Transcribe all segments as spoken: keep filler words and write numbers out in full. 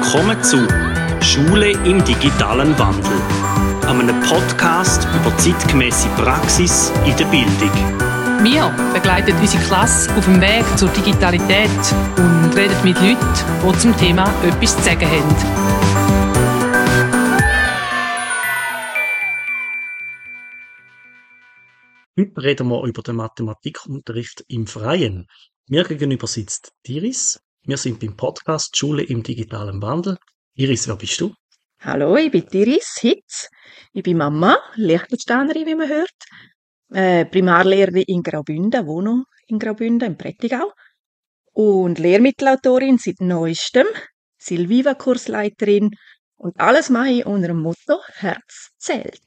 Willkommen zu Schule im digitalen Wandel, einem Podcast über zeitgemäße Praxis in der Bildung. Wir begleiten unsere Klasse auf dem Weg zur Digitalität und reden mit Leuten, die zum Thema etwas zu sagen haben. Heute reden wir über den Mathematikunterricht im Freien. Mir gegenüber sitzt Iris. Wir sind beim Podcast Schule im digitalen Wandel. Iris, wer bist du? Hallo, ich bin Iris Hitz. Ich bin Mama, Liechtensteinerin, wie man hört. Äh, Primarlehrerin in Graubünden, wohne in Graubünden, im Prättigau. Und Lehrmittelautorin seit Neuestem, Silviva-Kursleiterin. Und alles mache ich unter dem Motto Herz zählt.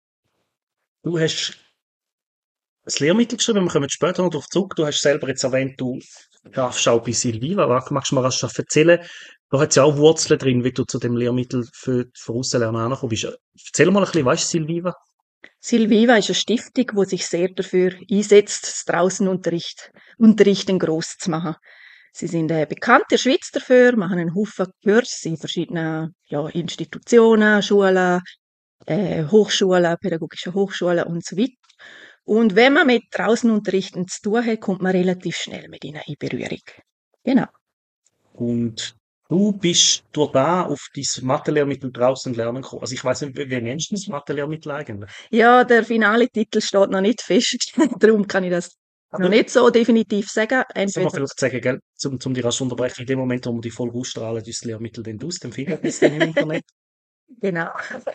Du hast das Lehrmittel geschrieben, wir kommen später noch darauf zurück. Du hast selber jetzt erwähnt, du schaffst auch bei Silviva. Was magst du mir rasch erzählen? Da hat es ja auch Wurzeln drin, wie du zu dem Lehrmittel für, für Aussenlernen angekommen bist. Erzähl mal ein bisschen, was ist Silviva? Silviva ist eine Stiftung, die sich sehr dafür einsetzt, das Draußenunterricht Unterrichten gross zu machen. Sie sind äh, bekannt in der Schweiz dafür, machen einen Haufen Kurse in verschiedenen ja, Institutionen, Schulen, äh, Hochschulen, pädagogische Hochschulen und so weiter. Und wenn man mit Draußenunterrichten zu tun hat, kommt man relativ schnell mit ihnen in Berührung. Genau. Und du bist durch da auf dein Mathe-Lehrmittel draußen lernen gekommen. Also ich weiss nicht, wie nennst du das Mathe-Lehrmittel eigentlich? Ja, der finale Titel steht noch nicht fest. Darum kann ich das noch nicht so definitiv sagen. Entweder Entweder man vielleicht sagen, gell, zum, zum dich rasch unterbrechen, in dem Moment, wo wir die Folge ausstrahlen, ist das Lehrmittel dann aus, dann findet man es dann im Internet. Genau.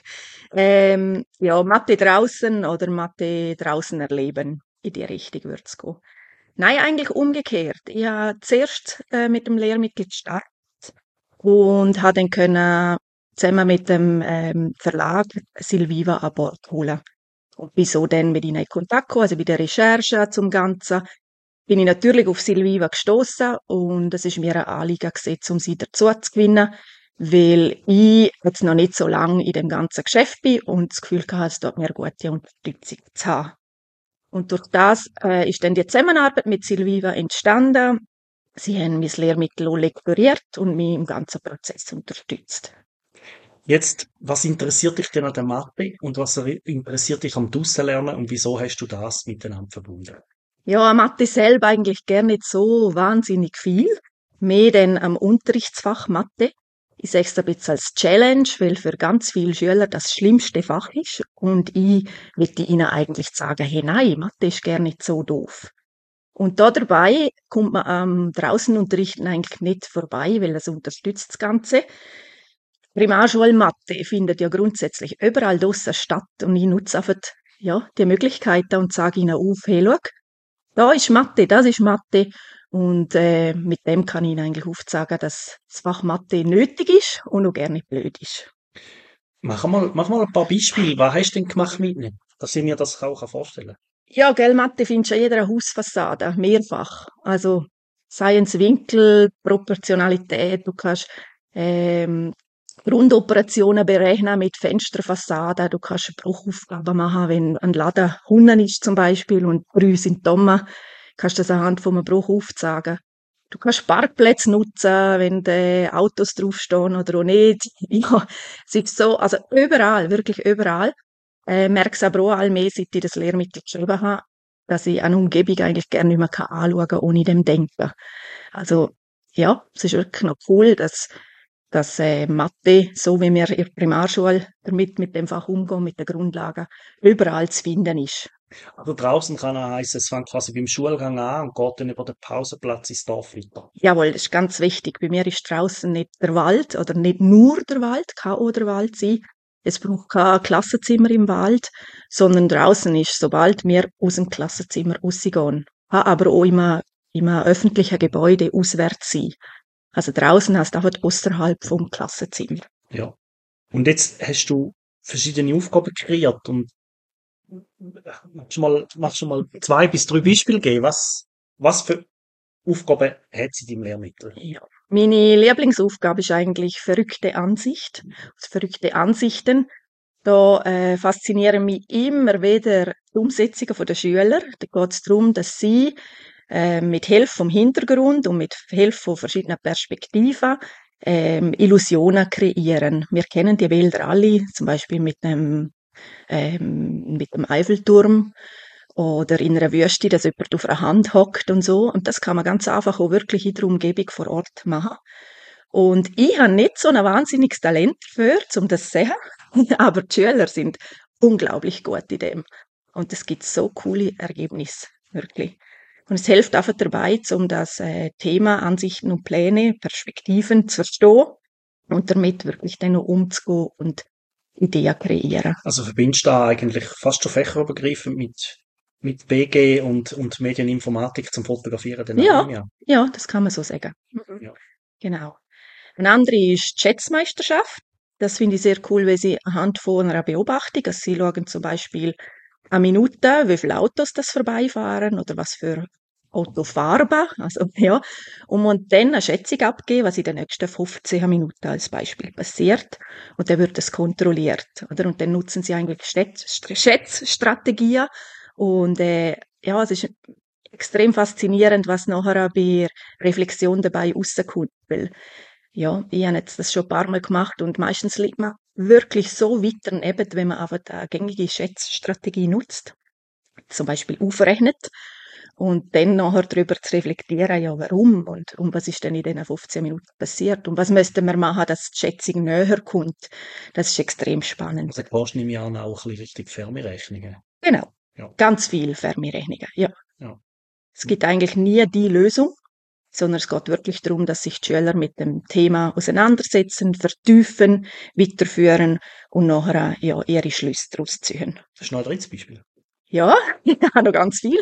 ähm, ja, Mathe draußen oder Mathe draußen erleben. In die Richtung würde es gehen. Nein, eigentlich umgekehrt. Ich habe zuerst äh, mit dem Lehrmittel gestartet und habe dann können zusammen mit dem ähm, Verlag Silviva an Bord holen. Und bin so dann mit ihnen in Kontakt gekommen, also bei der Recherche zum Ganzen, bin ich natürlich auf Silviva gestoßen und es ist mir ein Anliegen gewesen, um sie dazu zu gewinnen, weil ich jetzt noch nicht so lange in dem ganzen Geschäft bin und das Gefühl hatte, es dort mir gute Unterstützung zu haben. Und durch das äh, ist dann die Zusammenarbeit mit Silviva entstanden. Sie haben mein Lehrmittel auch lektoriert und mich im ganzen Prozess unterstützt. Jetzt, was interessiert dich denn an der Mathe und was interessiert dich am Draussen-Lernen und wieso hast du das miteinander verbunden? Ja, an Mathe selber eigentlich gar nicht so wahnsinnig viel. Mehr denn am Unterrichtsfach Mathe. Ich sehe es ein bisschen als Challenge, weil für ganz viele Schüler das schlimmste Fach ist. Und ich möchte ihnen eigentlich sagen, hey, nein, Mathe ist gar nicht so doof. Und da dabei kommt man am Draußenunterrichten eigentlich nicht vorbei, weil es unterstützt das Ganze. Primarschulmathe findet ja grundsätzlich überall draussen statt und ich nutze einfach ja, die Möglichkeiten und sage ihnen auf, hey, schau, da ist Mathe, das ist Mathe. Und äh, mit dem kann ich Ihnen eigentlich aufzeigen, dass das Fach Mathe nötig ist und auch gerne blöd ist. Mach mal, mach mal ein paar Beispiele. Was hast du denn gemacht mit ihnen? Dass ich mir das auch vorstellen kann. Ja, gell, Mathe findest du an jeder Hausfassade, mehrfach. Also Science Winkel, Proportionalität, du kannst ähm, Grundoperationen berechnen mit Fensterfassaden, du kannst Bruchaufgaben machen, wenn ein Laden Hunden ist zum Beispiel und drei sind dumm, kannst du das anhand von einem Bruch aufzeigen. Du kannst Parkplätze nutzen, wenn da Autos draufstehen oder auch nicht. Ja, es ist so, also überall, wirklich überall. Äh, merk's aber auch allmählich, seit ich das Lehrmittel geschrieben habe, dass ich eine Umgebung eigentlich gerne nicht mehr anschauen kann, ohne dem denken. Also, ja, es ist wirklich noch cool, dass, dass äh, Mathe, so wie wir in der Primarschule damit mit dem Fach umgehen, mit den Grundlagen, überall zu finden ist. Also draußen kann er heißen, es fängt quasi beim Schulgang an und geht dann über den Pausenplatz ins Dorf weiter. Jawohl, das ist ganz wichtig. Bei mir ist draußen nicht der Wald oder nicht nur der Wald, kann auch der Wald sein. Es braucht kein Klassenzimmer im Wald, sondern draußen ist, sobald wir aus dem Klassenzimmer rausgehen, kann aber auch immer in einem öffentlichen Gebäude auswärts sein. Also draußen heißt einfach außerhalb vom Klassenzimmer. Ja. Und jetzt hast du verschiedene Aufgaben kreiert und magst du mal, magst du mal zwei bis drei Beispiele geben? Was, was für Aufgaben hat sie in deinem Lehrmittel? Ja. Meine Lieblingsaufgabe ist eigentlich verrückte Ansicht, also verrückte Ansichten. Da äh, faszinieren mich immer wieder die Umsetzungen der Schüler. Da geht es darum, dass sie äh, mit Hilfe vom Hintergrund und mit Hilfe von verschiedenen Perspektiven ähm, Illusionen kreieren. Wir kennen die Bilder alle, zum Beispiel mit dem, ähm, mit dem Eiffelturm oder in einer Wüste, dass jemand auf einer Hand hockt und so. Und das kann man ganz einfach auch wirklich in der Umgebung vor Ort machen. Und ich habe nicht so ein wahnsinniges Talent dafür, um das zu sehen, aber die Schüler sind unglaublich gut in dem. Und es gibt so coole Ergebnisse, wirklich. Und es hilft einfach dabei, um das äh, Thema, Ansichten und Pläne, Perspektiven zu verstehen und damit wirklich dann noch umzugehen und Ideen kreieren. Also verbindest du da eigentlich fast schon fächerübergreifend mit, mit B G und, und Medieninformatik zum Fotografieren dann Ja, auch, ja. ja, das kann man so sagen. Mhm. Ja. Genau. Ein anderer ist die Schätzmeisterschaft. Das finde ich sehr cool, weil sie anhand von einer Beobachtung, also sie schauen zum Beispiel eine Minute, wie viele Autos das vorbeifahren oder was für Autofarben, also ja, und man dann eine Schätzung abgeben, was in den nächsten fünfzehn Minuten als Beispiel passiert, und dann wird das kontrolliert, oder? Und dann nutzen sie eigentlich Schätz- Schätzstrategien und äh, ja, es ist extrem faszinierend, was nachher bei Reflexion dabei rauskommt, weil ja, ich habe jetzt das schon ein paar Mal gemacht und meistens liegt man wirklich so weit daneben, wenn man einfach eine gängige Schätzstrategie nutzt, zum Beispiel aufrechnet und dann nachher darüber zu reflektieren, ja, warum und, und was ist denn in diesen fünfzehn Minuten passiert und was müssten wir machen, dass die Schätzung näher kommt. Das ist extrem spannend. Also du nehme ich an, auch ein bisschen richtig Fermi-Rechnungen. Genau, Ja. ganz viel Fermi-Rechnungen, ja. Ja. Es gibt eigentlich nie die Lösung, sondern es geht wirklich darum, dass sich die Schüler mit dem Thema auseinandersetzen, vertiefen, weiterführen und nachher ja, ihre Schlüsse daraus ziehen. Das ist noch ein drittes Beispiel. Ja, ich habe noch ganz viel.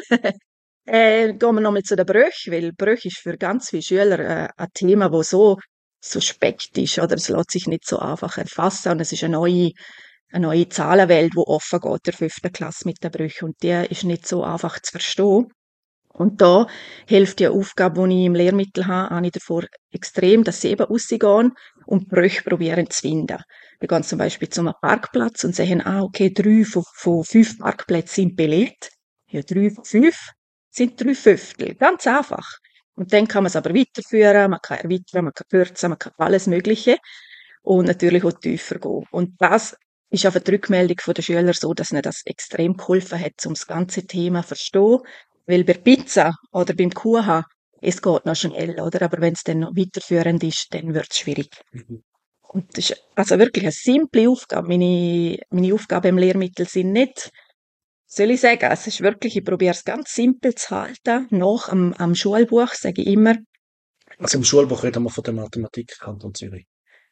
äh, gehen wir nochmal zu den Brüchen, weil Brüche ist für ganz viele Schüler äh, ein Thema, das so suspekt ist, oder es lässt sich nicht so einfach erfassen und es ist eine neue, eine neue Zahlenwelt, die offen geht, der fünften Klasse mit den Brüchen, und die ist nicht so einfach zu verstehen. Und da hilft die Aufgabe, die ich im Lehrmittel habe, habe ich davor extrem, dass sie eben rausgehen und Brüche probieren zu finden. Wir gehen zum Beispiel zu einem Parkplatz und sehen, ah, okay, drei von, von fünf Parkplätzen sind belegt. Ja, drei von fünf sind drei Fünftel. Ganz einfach. Und dann kann man es aber weiterführen, man kann erweitern, man kann kürzen, man kann alles Mögliche. Und natürlich auch tiefer gehen. Und das ist einfach die Rückmeldung der Schüler so, dass ihnen das extrem geholfen hat, um das ganze Thema zu verstehen. Weil bei Pizza oder beim Kuchen, es geht noch schnell, oder? Aber wenn es dann noch weiterführend ist, dann wird es schwierig. Mhm. Und das ist also wirklich eine simple Aufgabe. Meine, meine Aufgaben im Lehrmittel sind nicht, soll ich sagen, es ist wirklich, ich probiere es ganz simpel zu halten. Nach am, am Schulbuch sage ich immer. Also im Schulbuch reden wir von der Mathematik Kanton Zürich.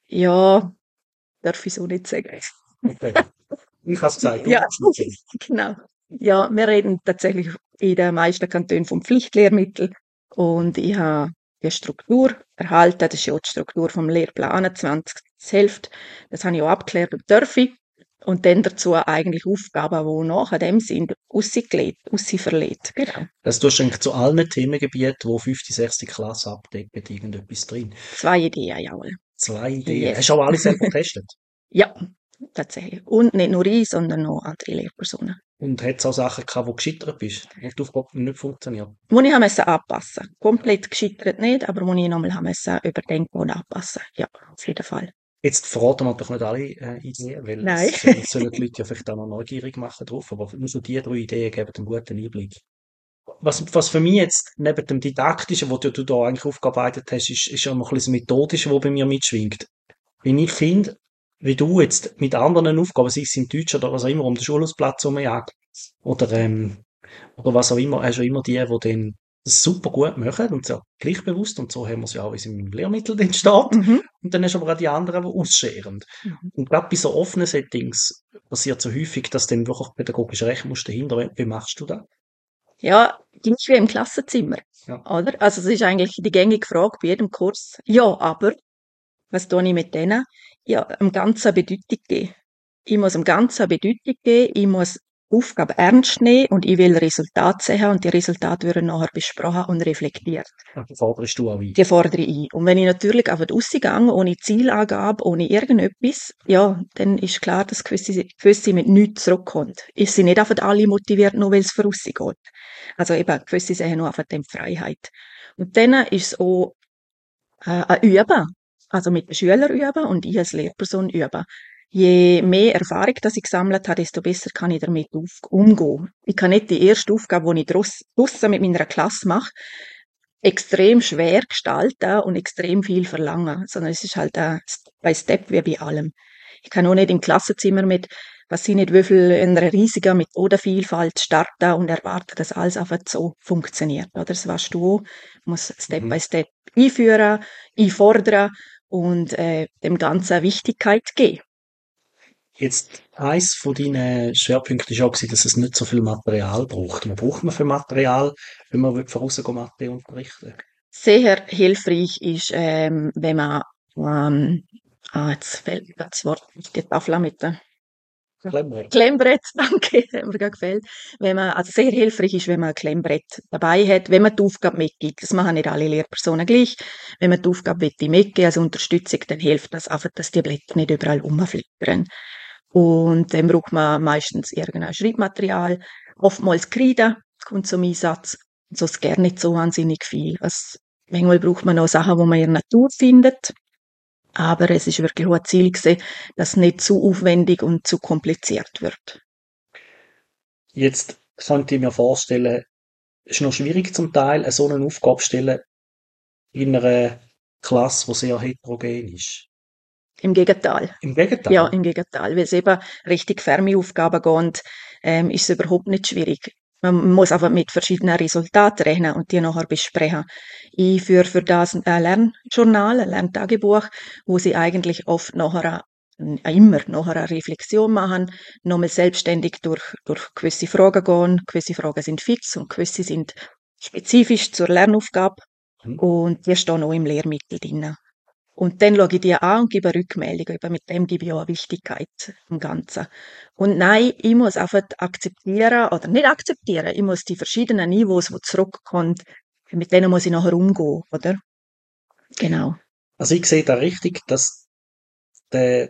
Ja, darf ich so nicht sagen. Okay. Ich habe es gesagt. Ja, genau. Ja, wir reden tatsächlich in den meisten Kantonen vom Pflichtlehrmittel und ich habe die Struktur erhalten. Das ist ja auch die Struktur vom Lehrplan einundzwanzig. Das hilft. Das habe ich auch abgeklärt und darf ich. Und dann dazu eigentlich Aufgaben, die nachher dem sind, rausgelegt, rausverlegt. Genau. Das tust du eigentlich zu allen Themengebieten, die fünfte, sechste Klasse abdecken, irgendetwas drin. Zwei Ideen, jawohl. Zwei Ideen. Yes. Hast du auch alle selber getestet? Ja, tatsächlich. Und nicht nur ich, sondern noch andere Lehrpersonen. Und hat es auch Sachen gehabt, wo du gescheitert bist? Wo die Aufgabe nicht funktioniert? Wo ich musste anpassen. Komplett gescheitert nicht, aber wo ich nochmal musste überdenken und anpassen. Ja, auf jeden Fall. Jetzt verraten wir doch nicht alle äh, Ideen, weil Nein. es sollen, sollen die Leute ja vielleicht auch noch neugierig machen drauf, aber nur so die drei Ideen geben einen guten Einblick. Was, was für mich jetzt neben dem Didaktischen, wo du, du da eigentlich aufgearbeitet hast, ist, ist ja noch ein bisschen das Methodische, was bei mir mitschwingt. Wenn ich finde, wie du jetzt mit anderen Aufgaben, sei es im Deutsch oder was auch immer, um den Schulhausplatz herumjagt, oder, ähm, oder was auch immer, hast du immer die, die dann das super gut machen und sehr gleichbewusst, und so haben wir es ja auch, wie es im Lehrmittel dann steht. Mhm. Und dann hast du aber auch die anderen, die ausscheren. Mhm. Und gerade bei so offenen Settings passiert so häufig, dass dann wirklich pädagogisch recht musst dahinter. Wie- Wie machst du das? Ja, gleich wie im Klassenzimmer. Ja. Oder? Also, es ist eigentlich die gängige Frage bei jedem Kurs. Ja, aber, was tue ich mit denen? Ja, am Ganzen eine Bedeutung geben. Ich muss am Ganzen eine Bedeutung geben. Ich muss Aufgabe ernst nehmen und ich will Resultate sehen und die Resultate werden nachher besprochen und reflektiert. Die forderst du auch ein. Die fordere ich ein. Und wenn ich natürlich einfach rausgehe, ohne Zielangabe, ohne irgendetwas, ja, dann ist klar, dass gewisse, gewisse mit nichts zurückkommen. Ich sind nicht einfach alle motiviert, nur weil es vorausgeht. Also eben, gewisse sehen nur einfach die Freiheit. Und dann ist es auch äh, ein Üben. also mit den Schülern üben und ich als Lehrperson üben. Je mehr Erfahrung, dass ich gesammelt habe, desto besser kann ich damit auf, umgehen. Ich kann nicht die erste Aufgabe, die ich draussen mit meiner Klasse mache, extrem schwer gestalten und extrem viel verlangen, sondern es ist halt ein Step by Step wie bei allem. Ich kann auch nicht im Klassenzimmer mit, was sie nicht, wie viel in einer riesigen Methodenvielfalt starten und erwarten, dass alles einfach so funktioniert. Oder das weißt du auch, muss Step Mhm. by Step einführen, einfordern und äh, dem Ganzen Wichtigkeit geben. Jetzt, eins von deinen Schwerpunkten war auch, gewesen, dass es nicht so viel Material braucht. Was braucht man für Material, wenn man von außen Mathe unterrichten will? Sehr hilfreich ist, ähm, wenn man, ähm, ah, jetzt fällt mir das Wort, nicht, die Tafel mit der Klemmbrett. Klemmbrett, danke, hat mir gerade gefällt. Wenn man, also sehr hilfreich ist, wenn man ein Klemmbrett dabei hat, wenn man die Aufgabe mitgibt. Das machen nicht alle Lehrpersonen gleich. Wenn man die Aufgabe mitgeben als Unterstützung, dann hilft das einfach, dass die Blätter nicht überall rumflittern. Und dann braucht man meistens irgendein Schreibmaterial. Oftmals Kreide kommt zum Einsatz. Sonst gar nicht so wahnsinnig viel. Also, manchmal braucht man auch Sachen, die man in der Natur findet. Aber es ist wirklich auch ein Ziel gewesen, dass es nicht zu aufwendig und zu kompliziert wird. Jetzt könnte ich mir vorstellen, es ist noch schwierig zum Teil, so eine Aufgabe zu stellen in einer Klasse, die sehr heterogen ist. Im Gegenteil. Im Gegenteil. Ja, im Gegenteil. Weil es eben richtig Fermi-Aufgaben gehen, ähm, ist es überhaupt nicht schwierig. Man muss einfach mit verschiedenen Resultaten rechnen und die nachher besprechen. Ich führe für das ein Lernjournal, ein Lerntagebuch, wo sie eigentlich oft nachher äh, immer nachher eine Reflexion machen, nochmal selbstständig durch, durch gewisse Fragen gehen. Gewisse Fragen sind fix und gewisse sind spezifisch zur Lernaufgabe. Mhm. Und die stehen auch im Lehrmittel drin. Und dann schaue ich die an und gebe eine Rückmeldung. Eben mit dem gebe ich auch eine Wichtigkeit im Ganzen. Und nein, ich muss einfach akzeptieren, oder nicht akzeptieren, ich muss die verschiedenen Niveaus, die zurückkommen, mit denen muss ich nachher umgehen, oder? Genau. Also ich sehe da richtig, dass der,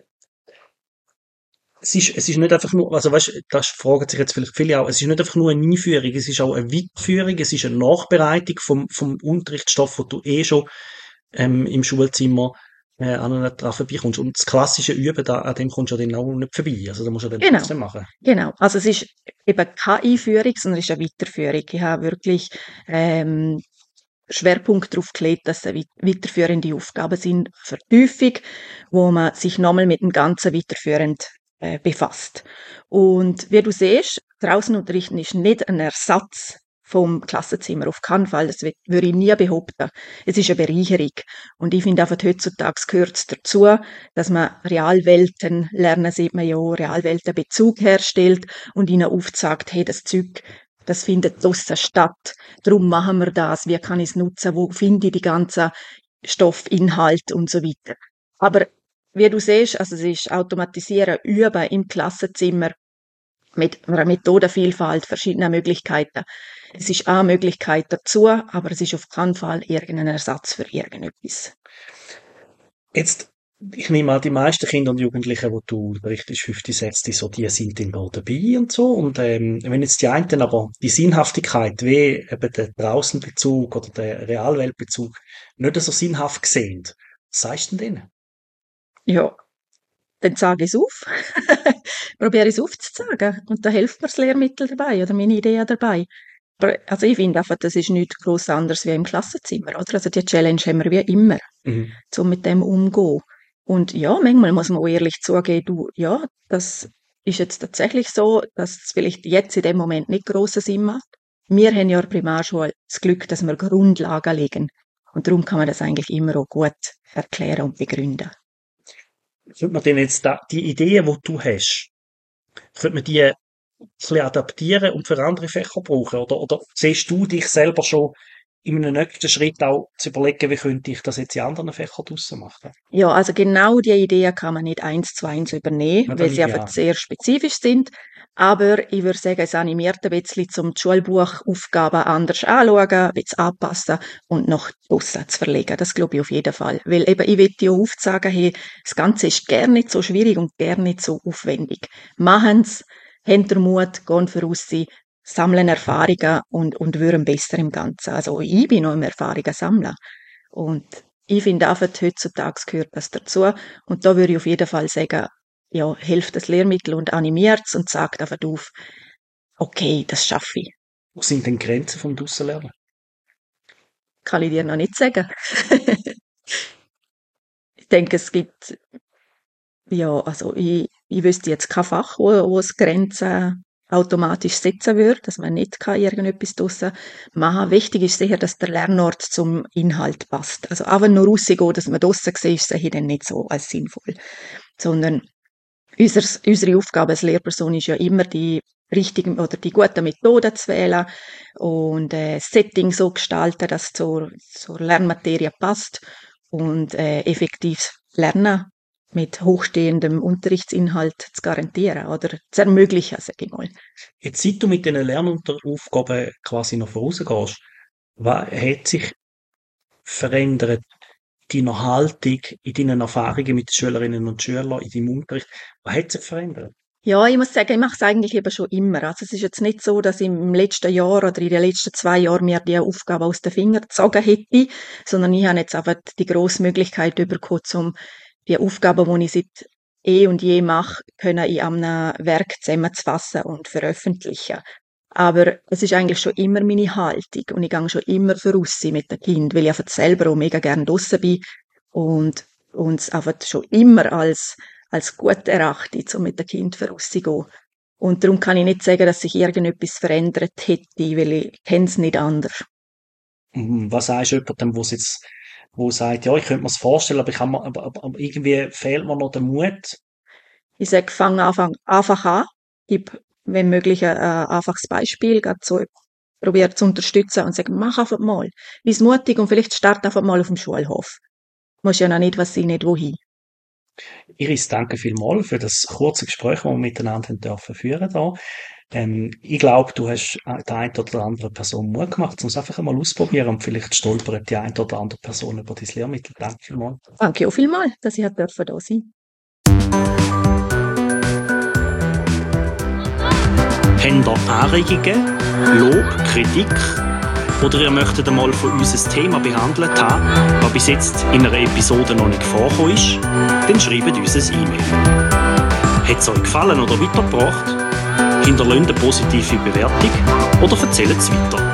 es ist, es ist nicht einfach nur, also weißt, das fragen sich jetzt vielleicht viele auch, es ist nicht einfach nur eine Einführung, es ist auch eine Weiterführung, es ist eine Nachbereitung vom, vom Unterrichtsstoff, den du eh schon ähm, im Schulzimmer äh, an und dran vorbeikommst. Und das klassische Üben, da, an dem kommst du ja dann auch nicht vorbei. Also da musst du dann Genau. trotzdem machen. Genau. Also es ist eben keine Einführung, sondern es ist eine Weiterführung. Ich habe wirklich ähm, Schwerpunkt darauf gelegt, dass es weiterführende Aufgaben sind, Vertiefung, wo man sich nochmal mit dem Ganzen weiterführend äh, befasst. Und wie du siehst, draußen unterrichten ist nicht ein Ersatz vom Klassenzimmer, auf keinen Fall, das würde ich nie behaupten. Es ist eine Bereicherung. Und ich finde einfach, heutzutage gehört es dazu, dass man Realwelten lernen, sieht man ja, Realweltenbezug herstellt und ihnen aufzeigt, hey, das Zeug, das findet draussen statt. Darum machen wir das. Wie kann ich es nutzen? Wo finde ich die ganzen Stoffinhalte und so weiter. Aber wie du siehst, also es ist automatisieren, üben im Klassenzimmer mit einer Methodenvielfalt, verschiedener Möglichkeiten. Es ist eine Möglichkeit dazu, aber es ist auf keinen Fall irgendein Ersatz für irgendetwas. Jetzt, ich nehme an, die meisten Kinder und Jugendlichen, die du unterrichtest, fünfte, sechste, so, die sind dann da dabei und so. Und ähm, wenn jetzt die einen aber die Sinnhaftigkeit, wie eben der Draußenbezug oder der Realweltbezug, nicht so sinnhaft sehen, was sagst du denn denen? Ja, dann sage ich es auf. Probiere es aufzuzeigen. Und da hilft mir das Lehrmittel dabei oder meine Idee dabei. Aber, also ich finde einfach, das ist nichts gross anderes wie im Klassenzimmer, oder? Also die Challenge haben wir wie immer, Mhm. so mit dem umgehen. Und ja, manchmal muss man auch ehrlich zugeben, du, ja, das ist jetzt tatsächlich so, dass es vielleicht jetzt in dem Moment nicht grossen Sinn macht. Wir haben ja in der Primarschule das Glück, dass wir Grundlagen legen. Und darum kann man das eigentlich immer auch gut erklären und begründen. Könnte man denn jetzt da, die Ideen, die du hast, könnte man die ein bisschen adaptieren und für andere Fächer brauchen? Oder, oder siehst du dich selber schon in einem nächsten Schritt auch zu überlegen, wie könnte ich das jetzt in anderen Fächern draussen machen? Ja, also genau die Ideen kann man nicht eins zu eins übernehmen, Ja, weil sie ja. einfach sehr spezifisch sind. Aber ich würde sagen, es animiert ein bisschen, zum die Schulbuchaufgaben anders anschauen, ein bisschen anpassen und noch draussen zu verlegen. Das glaube ich auf jeden Fall. Weil eben, ich will dir auch aufzeigen, hey, das Ganze ist gar nicht so schwierig und gar nicht so aufwendig. Machen's, habt den Mut, gehen voraus, sammeln Erfahrungen und, und würden besser im Ganzen. Also ich bin noch im Erfahrungen sammeln. Und ich finde einfach, heutzutage gehört das dazu. Und da würde ich auf jeden Fall sagen, ja, hilft das Lehrmittel und animiert es und sagt einfach auf, okay, das schaffe ich. Wo sind denn die Grenzen vom Draussen-Lernen? Kann ich dir noch nicht sagen. Ich denke, es gibt, ja, also ich, ich wüsste jetzt kein Fach, wo, wo es Grenzen automatisch setzen würde, dass man nicht kann irgendetwas draussen machen kann. Wichtig ist sicher, dass der Lernort zum Inhalt passt. Also einfach nur rausgehen, dass man draussen sieht, sehe ich dann nicht so als sinnvoll. Sondern unser, unsere Aufgabe als Lehrperson ist ja immer, die richtigen oder die guten Methoden zu wählen und äh, das Setting so gestalten, dass es zur, zur Lernmaterie passt und äh, effektiv lernen mit hochstehendem Unterrichtsinhalt zu garantieren oder zu ermöglichen, sage ich mal. Jetzt, seit du mit diesen Lernaufgaben quasi noch vorausgehst, was hat sich verändert in deiner Haltung, in deinen Erfahrungen mit den Schülerinnen und Schülern, in deinem Unterricht? Was hat sich verändert? Ja, ich muss sagen, ich mache es eigentlich eben schon immer. Also es ist jetzt nicht so, dass ich im letzten Jahr oder in den letzten zwei Jahren mir die Aufgabe aus den Fingern gezogen hätte, sondern ich habe jetzt einfach die grosse Möglichkeit bekommen, um die Aufgaben, die ich seit eh und je mache, können in einem Werk zusammenzufassen und veröffentlichen. Aber es ist eigentlich schon immer meine Haltung und ich gehe schon immer voraus mit dem Kind, weil ich einfach selber auch mega gerne draussen bin und uns einfach schon immer als als gut erachte, um mit dem Kind vorauszugehen. Und darum kann ich nicht sagen, dass sich irgendetwas verändert hätte, weil ich kenne es nicht anders. Was sagst du jemandem, wo jetzt, wo sagt, ja, ich könnte mir es vorstellen, aber ich kann mir, aber, aber irgendwie fehlt mir noch der Mut? Ich sage, fang einfach, einfach an, gib, wenn möglich, ein einfaches Beispiel, gerade so probier zu unterstützen und sag, mach einfach mal. Bist mutig und vielleicht start einfach mal auf dem Schulhof. Du musst ja noch nicht was sein, nicht wohin. Iris, danke vielmals für das kurze Gespräch, das wir miteinander haben dürfen führen da. Ähm, ich glaube, du hast der einen oder anderen Person Mut gemacht, um es einfach einmal ausprobieren und vielleicht stolpert die eine oder andere Person über dein Lehrmittel. Danke vielmals. Danke auch vielmals, dass ich da sein durfte. Habt ihr Anregungen, Lob, Kritik oder ihr möchtet einmal von uns ein Thema behandelt haben, das bis jetzt in einer Episode noch nicht vorgekommen ist, dann schreibt uns ein E-Mail. Hat es euch gefallen oder weitergebracht? Hinterlasst eine positive Bewertung oder erzählt es weiter.